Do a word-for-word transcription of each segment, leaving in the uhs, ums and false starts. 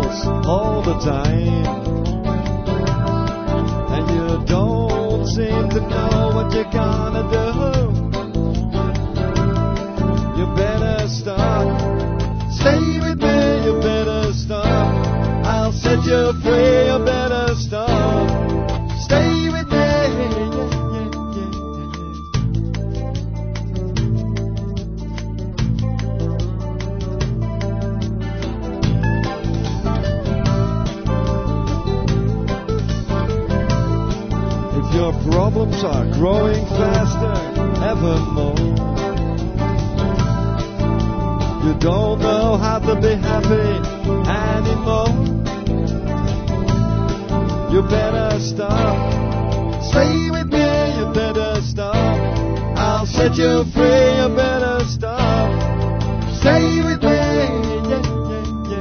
circles all the time, and you don't seem to know what you're gonna do. You better stop. Stay with me, you better stop. I'll set you free, you better stop. Stay with me, yeah, yeah, yeah, yeah. If your problems are growing faster, evermore, you don't know how to be happy anymore. You better stop. Stay with me, you better stop. I'll set you free, you better stop. Stay with me, yeah, yeah, yeah.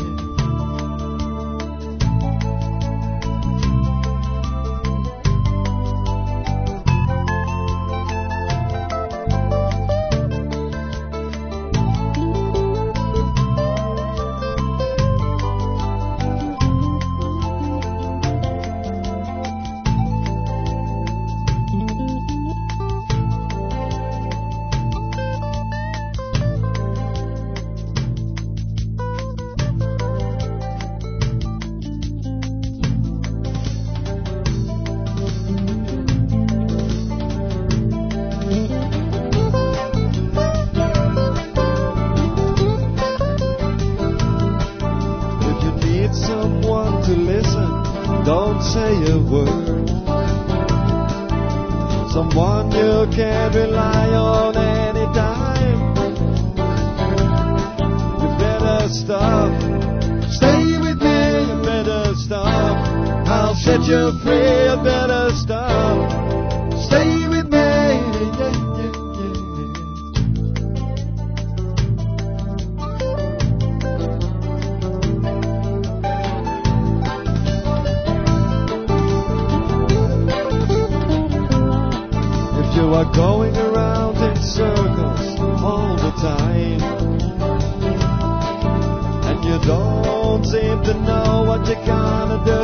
Someone to listen, don't say a word. Someone you can rely on anytime. You better stop. Stay with me, you better stop. I'll set you free, you better stop. Stay with me, yeah, yeah, yeah. You are going around in circles all the time, and you don't seem to know what you're gonna do.